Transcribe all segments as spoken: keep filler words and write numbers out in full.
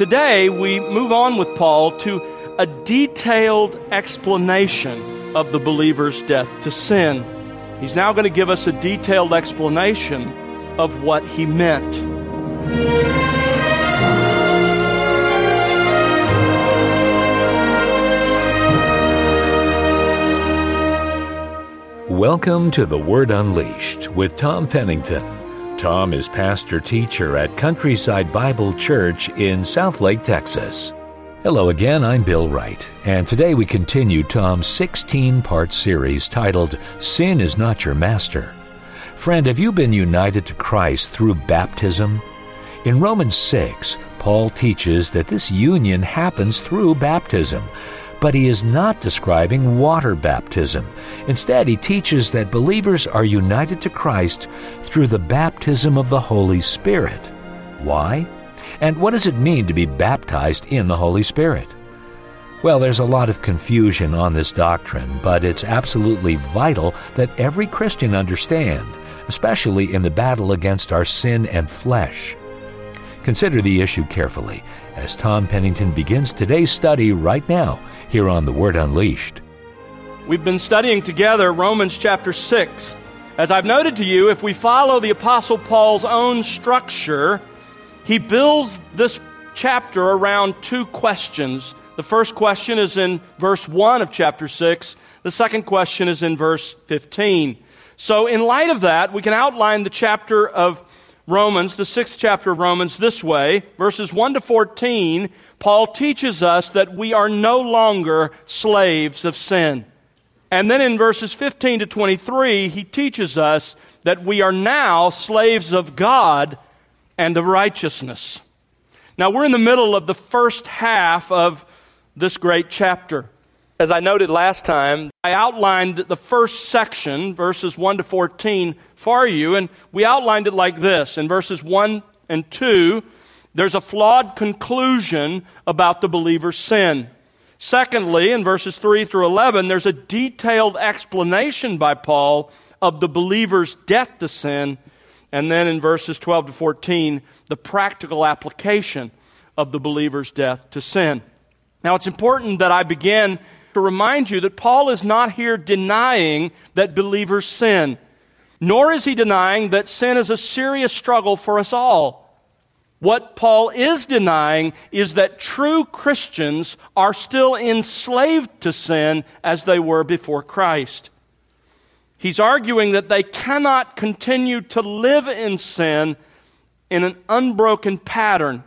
today we move on with Paul to a detailed explanation of the believer's death to sin. He's now going to give us a detailed explanation of what he meant. Welcome to The Word Unleashed with Tom Pennington. Tom is pastor-teacher at Countryside Bible Church in Southlake, Texas. Hello again, I'm Bill Wright, and today we continue Tom's sixteen-part series titled, Sin is Not Your Master. Friend, have you been united to Christ through baptism? In Romans six, Paul teaches that this union happens through baptism, but he is not describing water baptism. Instead, he teaches that believers are united to Christ through the baptism of the Holy Spirit. Why? And what does it mean to be baptized in the Holy Spirit? Well, there's a lot of confusion on this doctrine, but it's absolutely vital that every Christian understand, especially in the battle against our sin and flesh. Consider the issue carefully as Tom Pennington begins today's study right now here on The Word Unleashed. We've been studying together Romans chapter six. As I've noted to you, if we follow the Apostle Paul's own structure, he builds this chapter around two questions. The first question is in verse one of chapter six. The second question is in verse fifteen. So in light of that, we can outline the chapter of Romans, the sixth chapter of Romans, this way. Verses one to fourteen, Paul teaches us that we are no longer slaves of sin. And then in verses fifteen to twenty-three, he teaches us that we are now slaves of God and of righteousness. Now, we're in the middle of the first half of this great chapter. As I noted last time, I outlined the first section, verses one to fourteen, for you, and we outlined it like this. In verses one and two, there's a flawed conclusion about the believer's sin. Secondly, in verses three through eleven, there's a detailed explanation by Paul of the believer's death to sin. And then in verses twelve to fourteen, the practical application of the believer's death to sin. Now, it's important that I begin to remind you that Paul is not here denying that believers sin, nor is he denying that sin is a serious struggle for us all. What Paul is denying is that true Christians are still enslaved to sin as they were before Christ. He's arguing that they cannot continue to live in sin in an unbroken pattern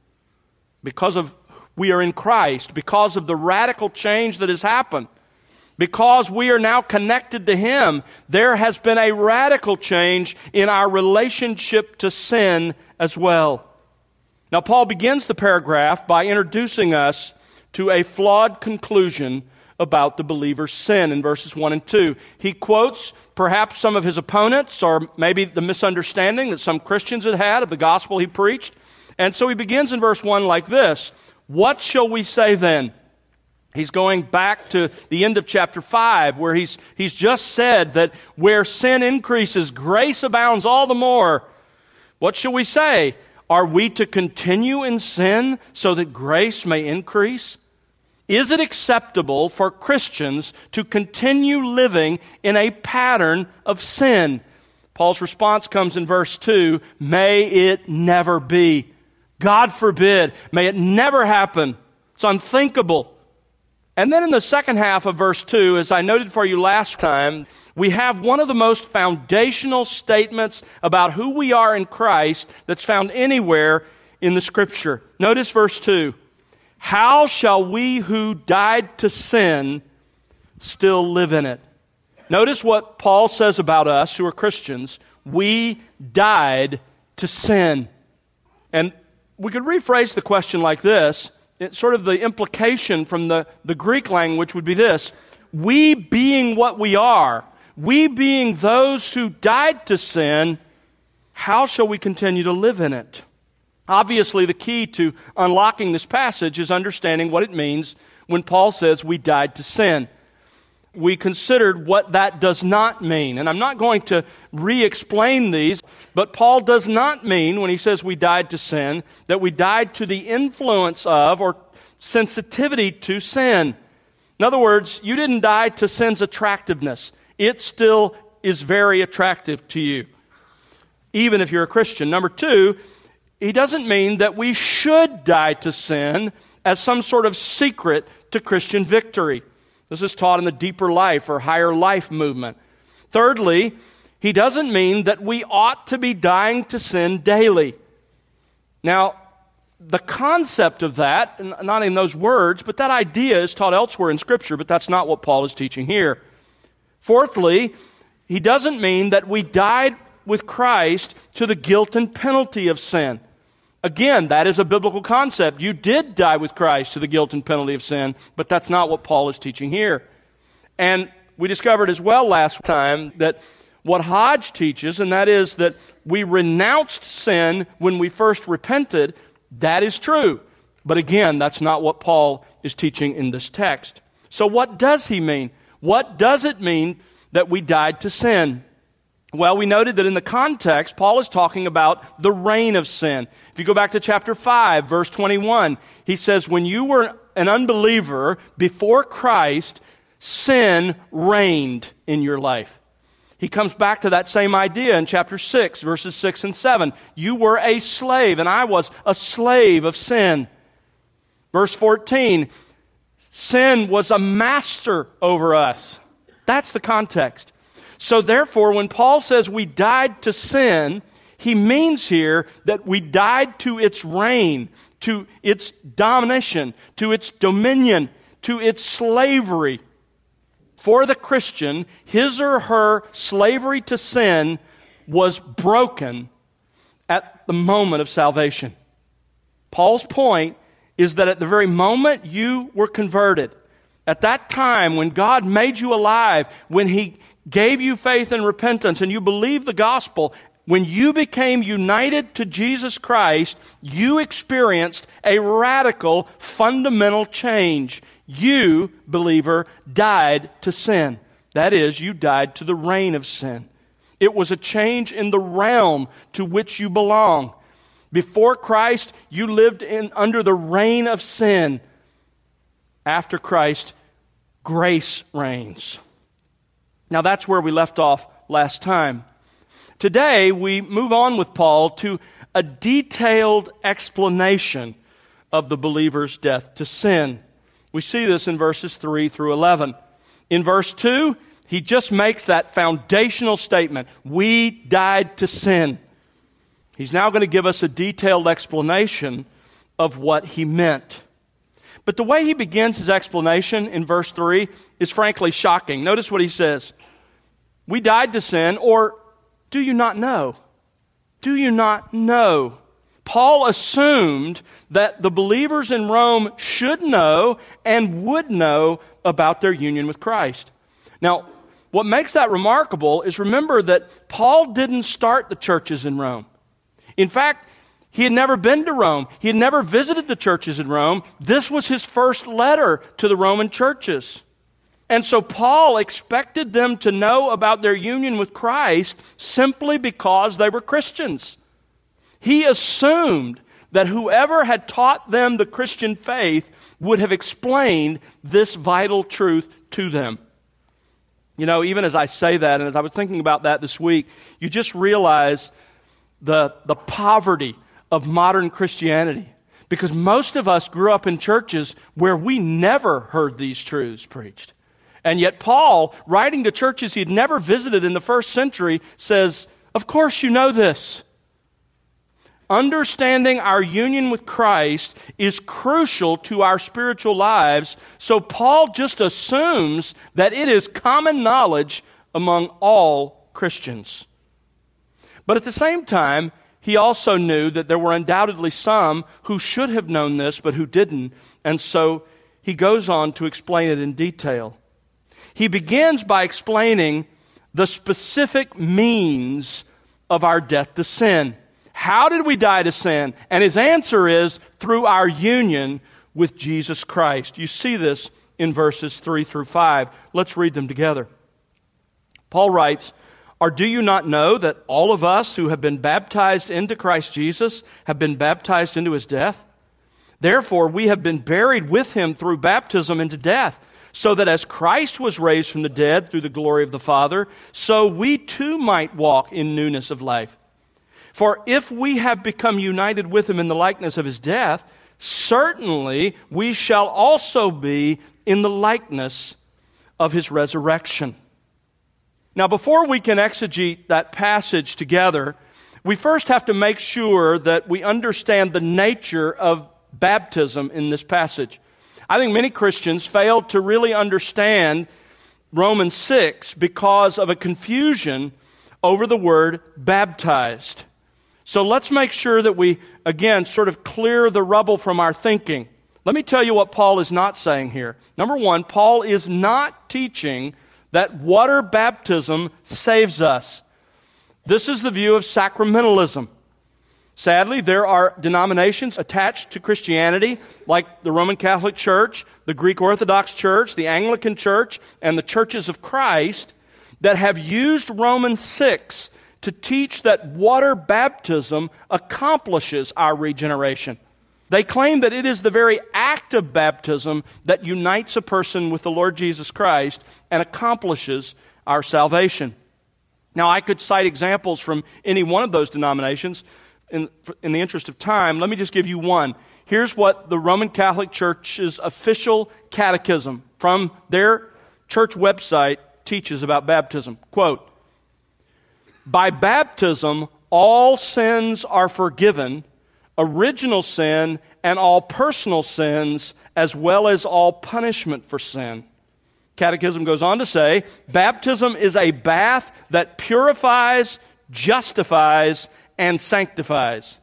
because of we are in Christ, because of the radical change that has happened. Because we are now connected to Him, there has been a radical change in our relationship to sin as well. Now, Paul begins the paragraph by introducing us to a flawed conclusion about the believer's sin in verses one and two. He quotes perhaps some of his opponents or maybe the misunderstanding that some Christians had had of the gospel he preached. And so he begins in verse one like this: what shall we say then? He's going back to the end of chapter five where he's, he's just said that where sin increases, grace abounds all the more. What shall we say? Are we to continue in sin so that grace may increase? Is it acceptable for Christians to continue living in a pattern of sin? Paul's response comes in verse two, may it never be. God forbid. May it never happen. It's unthinkable. And then in the second half of verse two, as I noted for you last time, we have one of the most foundational statements about who we are in Christ that's found anywhere in the Scripture. Notice verse two. How shall we who died to sin still live in it? Notice what Paul says about us who are Christians. We died to sin. And we could rephrase the question like this. It's sort of the implication from the, the Greek language would be this: we being what we are, we being those who died to sin, how shall we continue to live in it? Obviously, the key to unlocking this passage is understanding what it means when Paul says we died to sin. we considered what that does not mean. And I'm not going to re-explain these, but Paul does not mean, when he says we died to sin, that we died to the influence of or sensitivity to sin. In other words, you didn't die to sin's attractiveness. It still is very attractive to you, even if you're a Christian. Number two, he doesn't mean that we should die to sin as some sort of secret to Christian victory. This is taught in the deeper life or higher life movement. Thirdly, he doesn't mean that we ought to be dying to sin daily. Now, the concept of that, not in those words, but that idea is taught elsewhere in Scripture, but that's not what Paul is teaching here. Fourthly, he doesn't mean that we died with Christ to the guilt and penalty of sin. Again, that is a biblical concept. You did die with Christ to the guilt and penalty of sin, but that's not what Paul is teaching here. And we discovered as well last time that what Hodge teaches, and that is that we renounced sin when we first repented, that is true. But again, that's not what Paul is teaching in this text. So what does he mean? What does it mean that we died to sin? Well, we noted that in the context, Paul is talking about the reign of sin. If you go back to chapter five, verse twenty-one, he says, when you were an unbeliever before Christ, sin reigned in your life. He comes back to that same idea in chapter six, verses six and seven. You were a slave, and I was a slave of sin. Verse fourteen, sin was a master over us. That's the context. So therefore, when Paul says we died to sin, he means here that we died to its reign, to its domination, to its dominion, to its slavery. For the Christian, his or her slavery to sin was broken at the moment of salvation. Paul's point is that at the very moment you were converted, at that time when God made you alive, when He gave you faith and repentance and you believed the gospel, when you became united to Jesus Christ, you experienced a radical, fundamental change. You, believer, died to sin. That is, you died to the reign of sin. It was a change in the realm to which you belong. Before Christ, you lived in under the reign of sin. After Christ, grace reigns. Now that's where we left off last time. Today, we move on with Paul to a detailed explanation of the believer's death to sin. We see this in verses three through eleven. In verse two, he just makes that foundational statement, we died to sin. He's now going to give us a detailed explanation of what he meant. But the way he begins his explanation in verse three is frankly shocking. Notice what he says. We died to sin, or do you not know? Do you not know? Paul assumed that the believers in Rome should know and would know about their union with Christ. Now, what makes that remarkable is remember that Paul didn't start the churches in Rome. In fact, he had never been to Rome. He had never visited the churches in Rome. This was his first letter to the Roman churches. And so Paul expected them to know about their union with Christ simply because they were Christians. He assumed that whoever had taught them the Christian faith would have explained this vital truth to them. You know, even as I say that, and as I was thinking about that this week, you just realize the, the poverty of modern Christianity. Because most of us grew up in churches where we never heard these truths preached. And yet Paul, writing to churches he'd never visited in the first century, says, of course you know this. Understanding our union with Christ is crucial to our spiritual lives, so Paul just assumes that it is common knowledge among all Christians. But at the same time, he also knew that there were undoubtedly some who should have known this, but who didn't, and so he goes on to explain it in detail. He begins by explaining the specific means of our death to sin. How did we die to sin? And his answer is through our union with Jesus Christ. You see this in verses three through five. Let's read them together. Paul writes, "Or do you not know that all of us who have been baptized into Christ Jesus have been baptized into his death? Therefore, we have been buried with him through baptism into death, so that as Christ was raised from the dead through the glory of the Father, so we too might walk in newness of life. For if we have become united with him in the likeness of his death, certainly we shall also be in the likeness of his resurrection." Now, before we can exegete that passage together, we first have to make sure that we understand the nature of baptism in this passage. I think many Christians fail to really understand Romans six because of a confusion over the word baptized. So let's make sure that we, again, sort of clear the rubble from our thinking. Let me tell you what Paul is not saying here. Number one, Paul is not teaching that water baptism saves us. This is the view of sacramentalism. Sadly, there are denominations attached to Christianity, like the Roman Catholic Church, the Greek Orthodox Church, the Anglican Church, and the Churches of Christ, that have used Romans six to teach that water baptism accomplishes our regeneration. They claim that it is the very act of baptism that unites a person with the Lord Jesus Christ and accomplishes our salvation. Now, I could cite examples from any one of those denominations. In, in the interest of time, let me just give you one. Here's what the Roman Catholic Church's official catechism from their church website teaches about baptism. Quote, "By baptism, all sins are forgiven, original sin and all personal sins, as well as all punishment for sin." Catechism goes on to say, baptism is a bath that purifies, justifies, and sanctifies.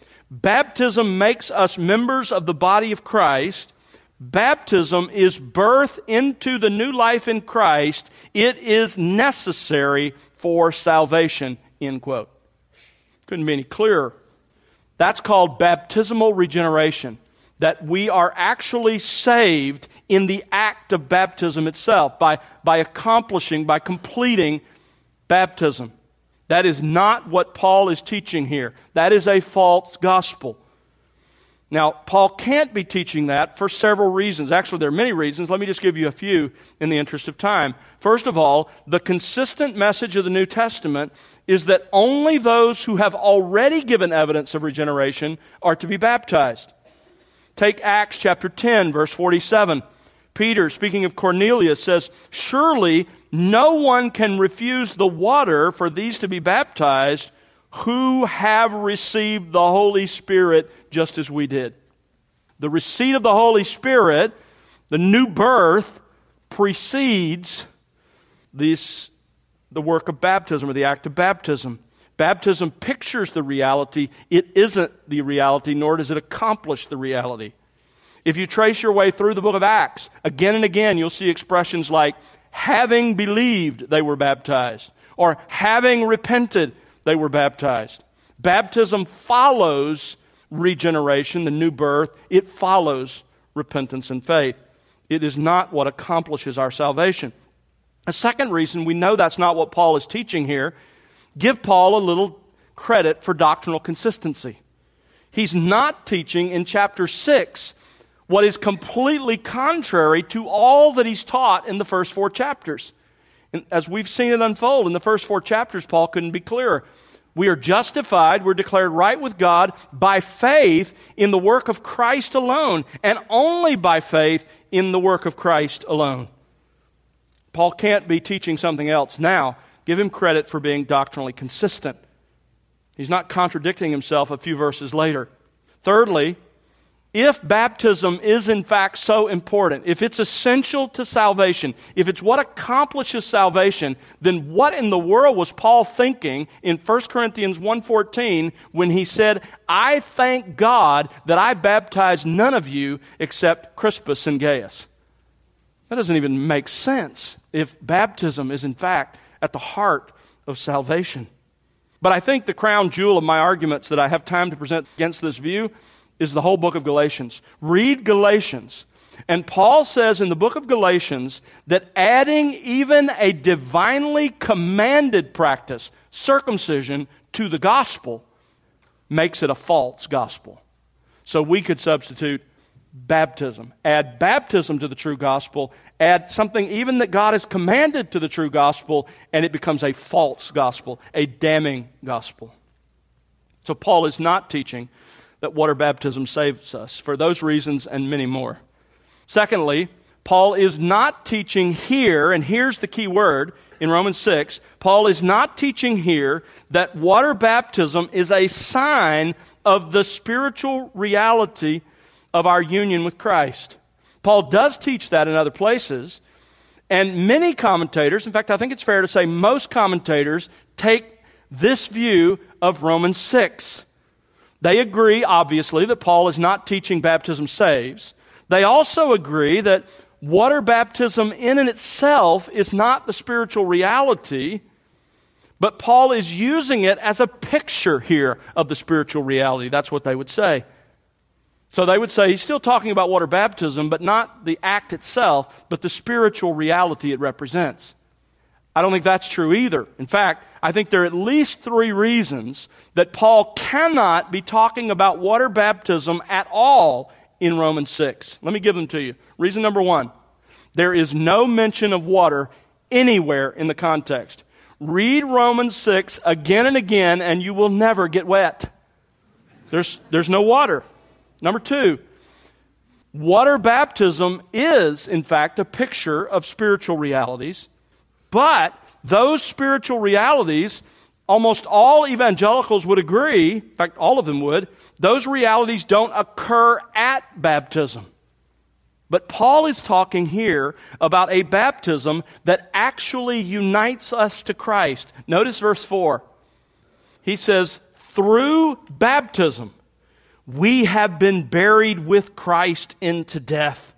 Baptism makes us members of the body of Christ. Baptism is birth into the new life in Christ. It is necessary for salvation, end quote. Couldn't be any clearer. That's called baptismal regeneration, that we are actually saved in the act of baptism itself, by, by accomplishing, by completing baptism. That is not what Paul is teaching here. That is a false gospel. Now, Paul can't be teaching that for several reasons. Actually, there are many reasons. Let me just give you a few in the interest of time. First of all, the consistent message of the New Testament is that only those who have already given evidence of regeneration are to be baptized. Take Acts chapter ten, verse forty-seven. Peter, speaking of Cornelius, says, "Surely no one can refuse the water for these to be baptized who have received the Holy Spirit just as we did." The receipt of the Holy Spirit, the new birth, precedes this, the work of baptism or the act of baptism. Baptism pictures the reality. It isn't the reality, nor does it accomplish the reality. If you trace your way through the book of Acts, again and again you'll see expressions like, having believed, they were baptized, or having repented, they were baptized. Baptism follows regeneration, the new birth. It follows repentance and faith. It is not what accomplishes our salvation. A second reason we know that's not what Paul is teaching here, give Paul a little credit for doctrinal consistency. He's not teaching in chapter six what is completely contrary to all that he's taught in the first four chapters. And as we've seen it unfold in the first four chapters, Paul couldn't be clearer. We are justified, we're declared right with God by faith in the work of Christ alone, and only by faith in the work of Christ alone. Paul can't be teaching something else. Now, give him credit for being doctrinally consistent. He's not contradicting himself a few verses later. Thirdly, if baptism is in fact so important, if it's essential to salvation, if it's what accomplishes salvation, then what in the world was Paul thinking in First Corinthians one fourteen when he said, "I thank God that I baptized none of you except Crispus and Gaius"? That doesn't even make sense if baptism is in fact at the heart of salvation. But I think the crown jewel of my arguments that I have time to present against this view is the whole book of Galatians. Read Galatians, And Paul says in the book of Galatians that adding even a divinely commanded practice, circumcision, to the gospel makes it a false gospel. So we could substitute baptism. Add baptism to the true gospel. Add something even that God has commanded to the true gospel, and it becomes a false gospel, a damning gospel. So Paul is not teaching that water baptism saves us for those reasons and many more. Secondly, Paul is not teaching here, and here's the key word in Romans six, Paul is not teaching here that water baptism is a sign of the spiritual reality of our union with Christ. Paul does teach that in other places, and many commentators, in fact, I think it's fair to say most commentators, take this view of Romans six. They agree, obviously, that Paul is not teaching baptism saves. They also agree that water baptism in and itself is not the spiritual reality, but Paul is using it as a picture here of the spiritual reality. That's what they would say. So they would say he's still talking about water baptism, but not the act itself, but the spiritual reality it represents. I don't think that's true either. In fact, I think there are at least three reasons that Paul cannot be talking about water baptism at all in Romans six. Let me give them to you. Reason number one, there is no mention of water anywhere in the context. Read Romans six again and again, and you will never get wet. There's, there's no water. Number two, water baptism is, in fact, a picture of spiritual realities, but those spiritual realities, almost all evangelicals would agree, in fact, all of them would, those realities don't occur at baptism. But Paul is talking here about a baptism that actually unites us to Christ. Notice verse four. He says, through baptism, we have been buried with Christ into death.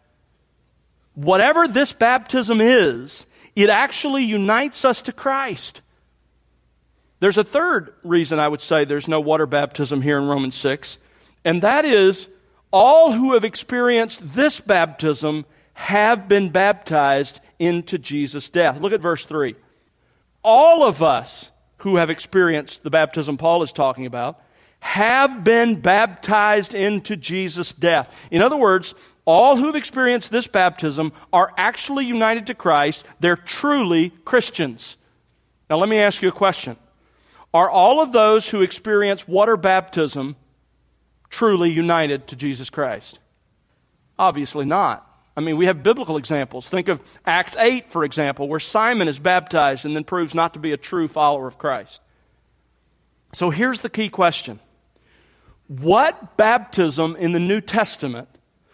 Whatever this baptism is, it actually unites us to Christ. There's a third reason I would say there's no water baptism here in Romans six, and that is all who have experienced this baptism have been baptized into Jesus' death. Look at verse three. All of us who have experienced the baptism Paul is talking about have been baptized into Jesus' death. In other words, all who have experienced this baptism are actually united to Christ. They're truly Christians. Now let me ask you a question. Are all of those who experience water baptism truly united to Jesus Christ? Obviously not. I mean, we have biblical examples. Think of Acts eight, for example, where Simon is baptized and then proves not to be a true follower of Christ. So here's the key question. What baptism in the New Testament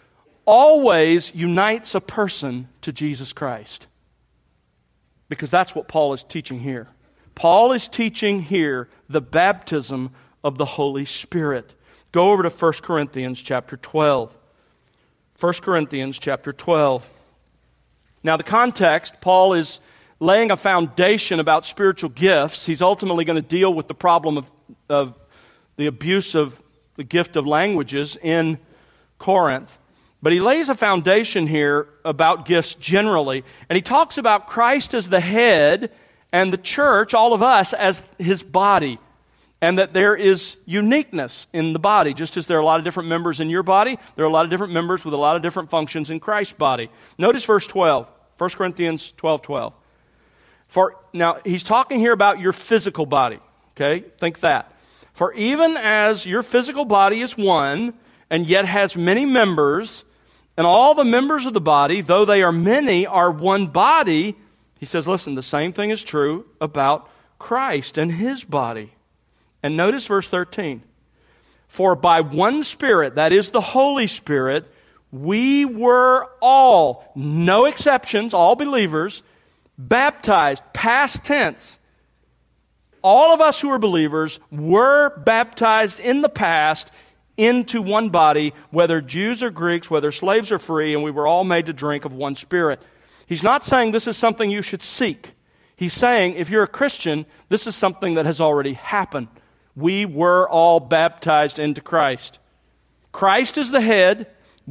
always unites a person to Jesus Christ? Because that's what Paul is teaching here. Paul is teaching here the baptism of the Holy Spirit. Go over to First Corinthians chapter twelve. First Corinthians chapter twelve. Now the context, Paul is laying a foundation about spiritual gifts. He's ultimately going to deal with the problem of, of the abuse of the gift of languages in Corinth. But he lays a foundation here about gifts generally. And he talks about Christ as the head and the church, all of us, as his body. And that there is uniqueness in the body. Just as there are a lot of different members in your body, there are a lot of different members with a lot of different functions in Christ's body. Notice verse twelve, First Corinthians twelve twelve. For, now, he's talking here about your physical body. Okay, think that. For even as your physical body is one, and yet has many members, and all the members of the body, though they are many, are one body, he says, listen, the same thing is true about Christ and his body. And notice verse thirteen. For by one Spirit, that is the Holy Spirit, we were all, no exceptions, all believers, baptized, past tense. All of us who are believers were baptized in the past into one body, whether Jews or Greeks, whether slaves or free, and we were all made to drink of one Spirit. He's not saying this is something you should seek. He's saying if you're a Christian, this is something that has already happened. We were all baptized into Christ. Christ is the head.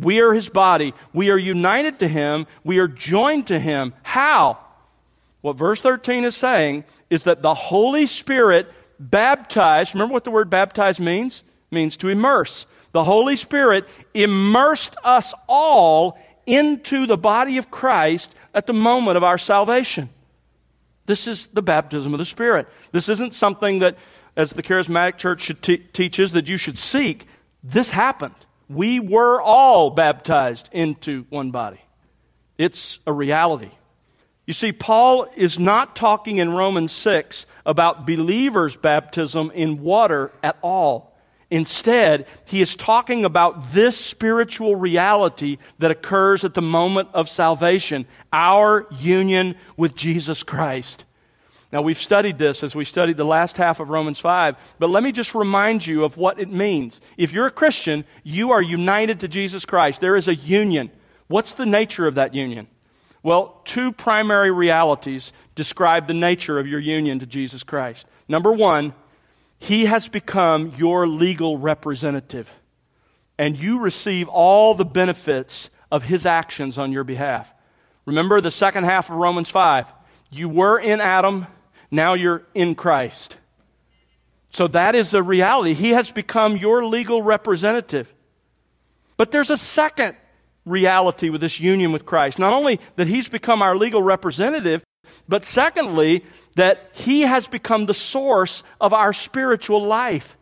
We are his body. We are united to him. We are joined to him. How? What verse thirteen is saying is that the Holy Spirit baptized, remember what the word baptize means? It means to immerse. The Holy Spirit immersed us all into the body of Christ at the moment of our salvation. This is the baptism of the Spirit. This isn't something that, as the charismatic church should te- teaches, that you should seek. This happened. We were all baptized into one body. It's a reality. You see, Paul is not talking in Romans six about believers' baptism in water at all. Instead, he is talking about this spiritual reality that occurs at the moment of salvation, our union with Jesus Christ. Now, we've studied this as we studied the last half of Romans five, but let me just remind you of what it means. If you're a Christian, you are united to Jesus Christ. There is a union. What's the nature of that union? Well, two primary realities describe the nature of your union to Jesus Christ. Number one, he has become your legal representative, and you receive all the benefits of his actions on your behalf. Remember the second half of Romans five. You were in Adam, now you're in Christ. So that is a reality. He has become your legal representative. But there's a second reality with this union with Christ. Not only that he's become our legal representative, but secondly, that he has become the source of our spiritual life.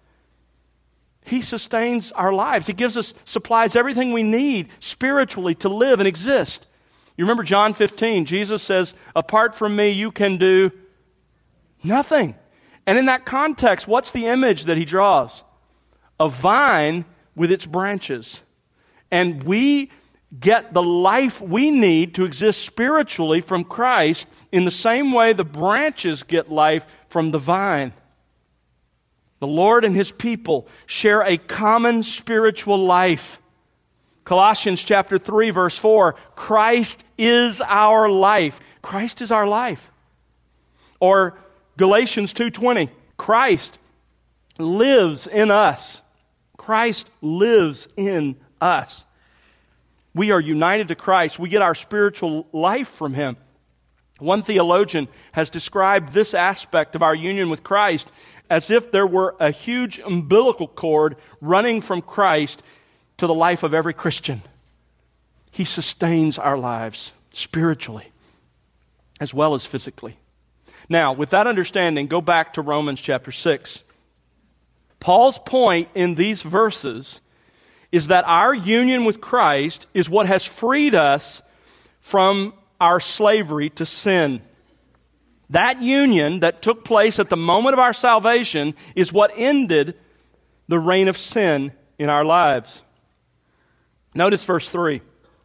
He sustains our lives. He gives us, supplies everything we need spiritually to live and exist. You remember John fifteen, Jesus says, apart from me, you can do nothing. And in that context, what's the image that he draws? A vine with its branches. And we get the life we need to exist spiritually from Christ in the same way the branches get life from the vine. The Lord and his people share a common spiritual life. Colossians chapter three, verse four, Christ is our life. Christ is our life. Or Galatians two twenty, Christ lives in us. Christ lives in us. We are united to Christ. We get our spiritual life from him. One theologian has described this aspect of our union with Christ as if there were a huge umbilical cord running from Christ to the life of every Christian. He sustains our lives spiritually as well as physically. Now, with that understanding, go back to Romans chapter six. Paul's point in these verses is that our union with Christ is what has freed us from our slavery to sin. That union that took place at the moment of our salvation is what ended the reign of sin in our lives. Notice verse three.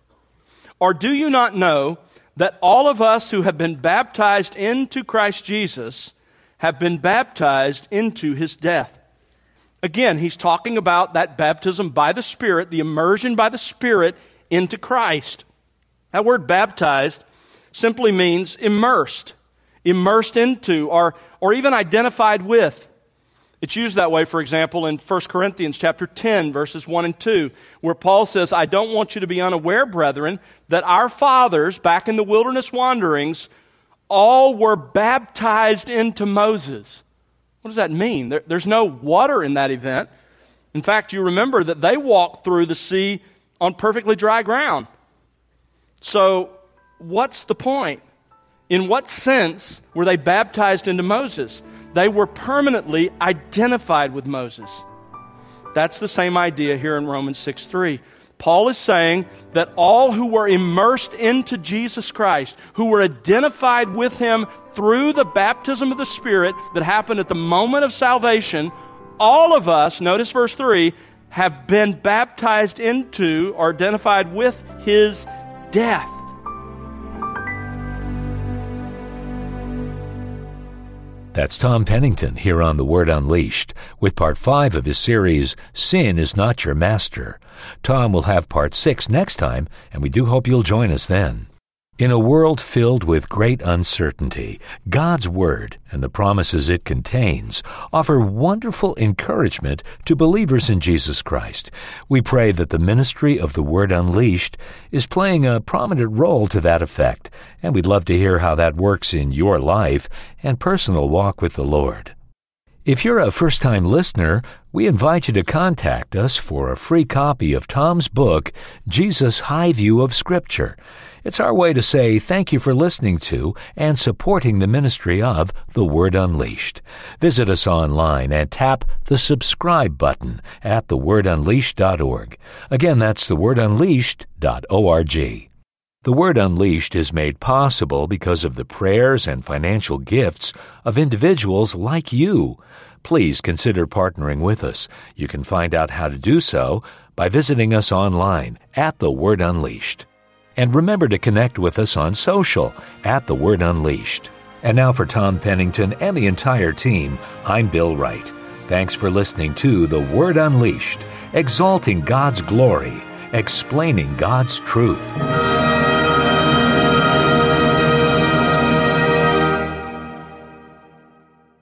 Or do you not know that all of us who have been baptized into Christ Jesus have been baptized into his death? Again, he's talking about that baptism by the Spirit, the immersion by the Spirit into Christ. That word baptized simply means immersed, immersed into, or, or even identified with. It's used that way, for example, in First Corinthians chapter ten, verses one and two, where Paul says, I don't want you to be unaware, brethren, that our fathers, back in the wilderness wanderings, all were baptized into Moses. What does that mean? There, there's no water in that event. In fact, you remember that they walked through the sea on perfectly dry ground. So, what's the point? In what sense were they baptized into Moses? They were permanently identified with Moses. That's the same idea here in Romans six three. Paul is saying that all who were immersed into Jesus Christ, who were identified with him through the baptism of the Spirit that happened at the moment of salvation, all of us, notice verse three, have been baptized into or identified with his death. That's Tom Pennington here on The Word Unleashed with part five of his series, Sin is Not Your Master. Tom will have part six next time, and we do hope you'll join us then. In a world filled with great uncertainty, God's Word and the promises it contains offer wonderful encouragement to believers in Jesus Christ. We pray that the ministry of the Word Unleashed is playing a prominent role to that effect, and we'd love to hear how that works in your life and personal walk with the Lord. If you're a first-time listener, we invite you to contact us for a free copy of Tom's book, Jesus' High View of Scripture. It's our way to say thank you for listening to and supporting the ministry of The Word Unleashed. Visit us online and tap the subscribe button at the word unleashed dot org. Again, that's the word unleashed dot org. The Word Unleashed is made possible because of the prayers and financial gifts of individuals like you. Please consider partnering with us. You can find out how to do so by visiting us online at The Word Unleashed. And remember to connect with us on social at The Word Unleashed. And now for Tom Pennington and the entire team, I'm Bill Wright. Thanks for listening to The Word Unleashed, exalting God's glory, explaining God's truth.